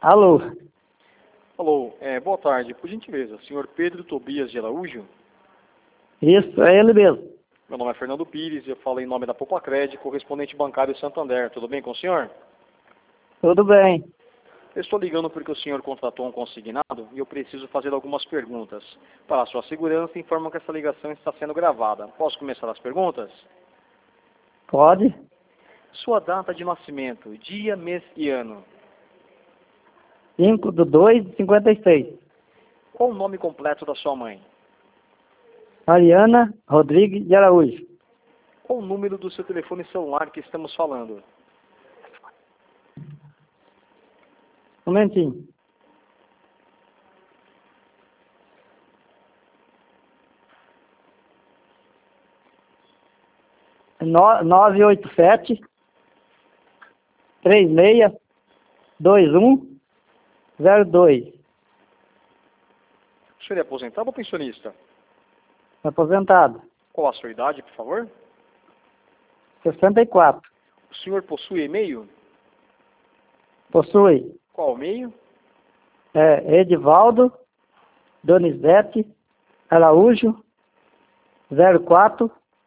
Alô? Alô, boa tarde. Por gentileza, senhor Pedro Tobias de Araújo? Isso, é ele mesmo. Meu nome é Fernando Pires, eu falo em nome da Popacred, correspondente bancário Santander. Tudo bem com o senhor? Tudo bem. Eu estou ligando porque o senhor contratou um consignado e eu preciso fazer algumas perguntas. Para a sua segurança, informo que essa ligação está sendo gravada. Posso começar as perguntas? Pode? Sua data de nascimento, dia, mês e ano. 5/2/56. Qual o nome completo da sua mãe? Mariana Rodrigues de Araújo. Qual o número do seu telefone celular que estamos falando? Um momentinho. É 987-36-21-02. O senhor é aposentado ou pensionista? Aposentado. Qual a sua idade, por favor? 64. O senhor possui e-mail? Possui. Qual o e-mail? Edivaldo Donizete Araújo 04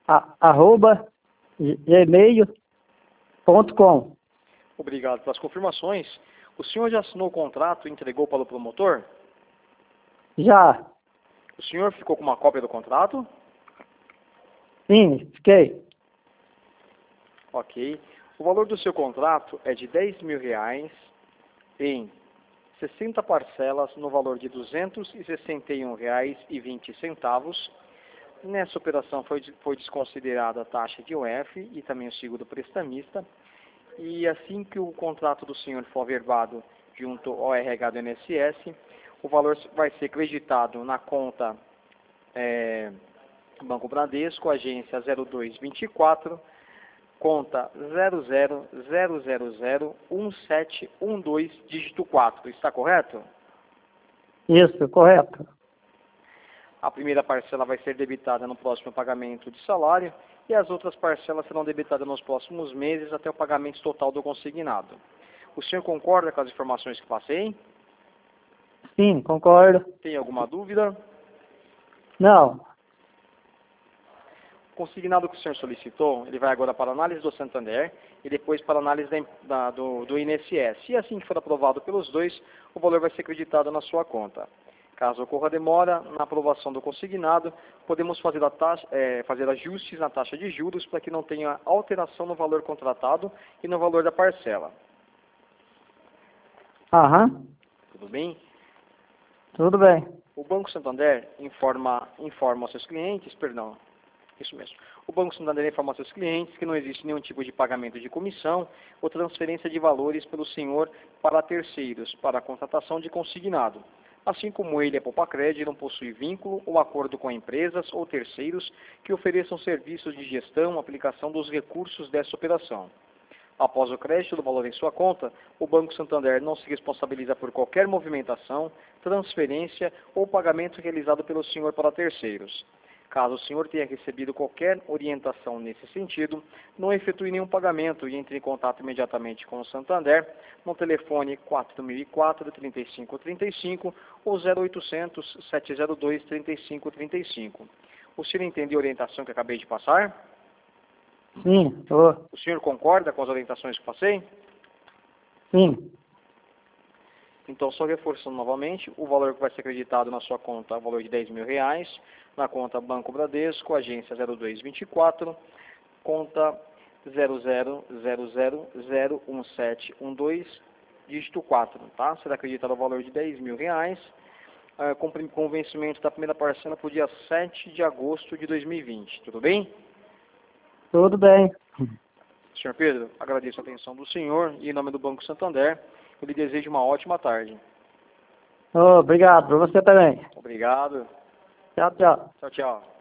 @gmail.com. Obrigado pelas confirmações. O senhor já assinou o contrato e entregou para o promotor? Já. O senhor ficou com uma cópia do contrato? Sim, fiquei. Ok. O valor do seu contrato é de R$ 10.000 em 60 parcelas no valor de R$ 261,20. Nessa operação foi desconsiderada a taxa de UF e também o seguro prestamista. E assim que o contrato do senhor for averbado junto ao RH do INSS, o valor vai ser creditado na conta Banco Bradesco, agência 0224, conta 00001712, dígito 4. Está correto? Isso, correto. A primeira parcela vai ser debitada no próximo pagamento de salário e as outras parcelas serão debitadas nos próximos meses até o pagamento total do consignado. O senhor concorda com as informações que passei? Sim, concordo. Tem alguma dúvida? Não. O consignado que o senhor solicitou, ele vai agora para a análise do Santander e depois para a análise do INSS. E assim que for aprovado pelos dois, o valor vai ser creditado na sua conta. Caso ocorra demora na aprovação do consignado, podemos fazer ajustes na taxa de juros para que não tenha alteração no valor contratado e no valor da parcela. Aham. Tudo bem? Tudo bem. O Banco Santander informa aos seus clientes, isso mesmo. O Banco Santander informa aos seus clientes que não existe nenhum tipo de pagamento de comissão ou transferência de valores pelo senhor para terceiros, para a contratação de consignado. Assim como ele, a Popacred, não possui vínculo ou acordo com empresas ou terceiros que ofereçam serviços de gestão, aplicação dos recursos dessa operação. Após o crédito do valor em sua conta, o Banco Santander não se responsabiliza por qualquer movimentação, transferência ou pagamento realizado pelo senhor para terceiros. Caso o senhor tenha recebido qualquer orientação nesse sentido, não efetue nenhum pagamento e entre em contato imediatamente com o Santander no telefone 4004-3535 ou 0800-702-3535. O senhor entendeu a orientação que acabei de passar? Sim, tô. O senhor concorda com as orientações que passei? Sim. Então, só reforçando novamente, o valor que vai ser acreditado na sua conta é o valor de R$ 10.000, na conta Banco Bradesco, agência 0224, conta 00001712, dígito 4, tá? Será acreditado o valor de R$ 10.000, com o vencimento da primeira parcela para o dia 7 de agosto de 2020, tudo bem? Tudo bem. Senhor Pedro, agradeço a atenção do senhor e em nome do Banco Santander, eu lhe desejo uma ótima tarde. Obrigado, para você também. Obrigado. Tchau, tchau. Tchau, tchau.